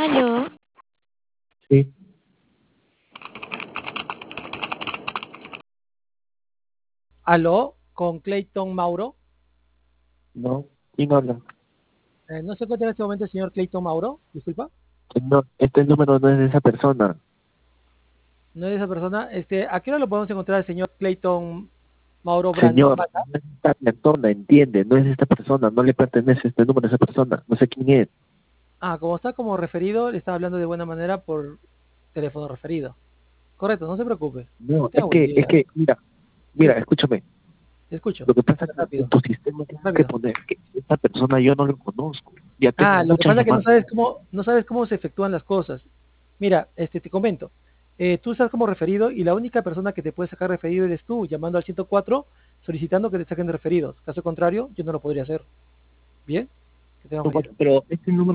Aló, Sí, Aló, con Clayton Mauro. no. ¿Quién habla? ¿No se encuentra en este momento el señor Clayton Mauro? Disculpa. No, este número no es de esa persona. No es esa persona. ¿A qué hora lo podemos encontrar al señor Clayton Mauro Brandon? Señor, no es esta persona, entiende, no es esta persona, no le pertenece este número a esa persona, no sé quién es. Como está como referido, le está hablando de buena manera por teléfono referido. Correcto, no se preocupe. No, Tenga buen día. mira, Dígame, escúchame. te escucho. Lo que pasa es que en Rápido, tu sistema tienes que rápido. poner que esta persona yo no lo conozco. Ya tengo Lo que muchas pasa es que llamadas. no sabes cómo se efectúan las cosas. Mira, te comento. Tú estás como referido y la única persona que te puede sacar referido eres tú, llamando al 104, solicitando que te saquen de referidos. Caso contrario, yo no lo podría hacer. Bien, que tengas buen día. Pero este número